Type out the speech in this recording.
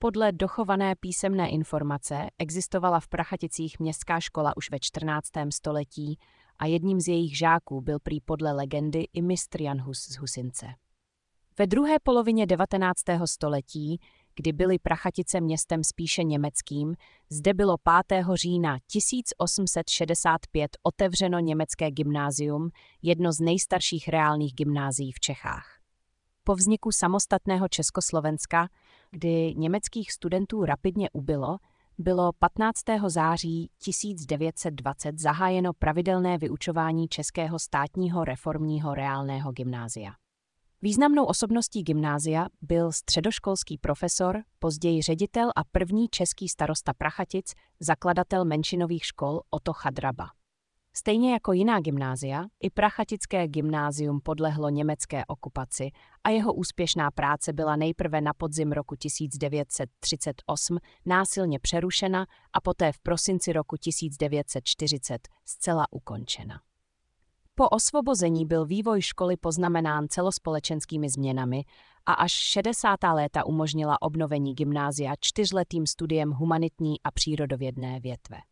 Podle dochované písemné informace existovala v Prachaticích městská škola už ve 14. století a jedním z jejich žáků byl prý podle legendy i mistr Jan Hus z Husince. Ve druhé polovině 19. století, kdy byly Prachatice městem spíše německým, zde bylo 5. října 1865 otevřeno německé gymnázium, jedno z nejstarších reálných gymnázií v Čechách. Po vzniku samostatného Československa, kdy německých studentů rapidně ubylo, bylo 15. září 1920 zahájeno pravidelné vyučování Českého státního reformního reálného gymnázia. Významnou osobností gymnázia byl středoškolský profesor, později ředitel a první český starosta Prachatic, zakladatel menšinových škol Otto Chadraba. Stejně jako jiná gymnázia, i prachatické gymnázium podlehlo německé okupaci a jeho úspěšná práce byla nejprve na podzim roku 1938 násilně přerušena a poté v prosinci roku 1940 zcela ukončena. Po osvobození byl vývoj školy poznamenán celospolečenskými změnami a až 60. léta umožnila obnovení gymnázia 4letým studiem humanitní a přírodovědné větve.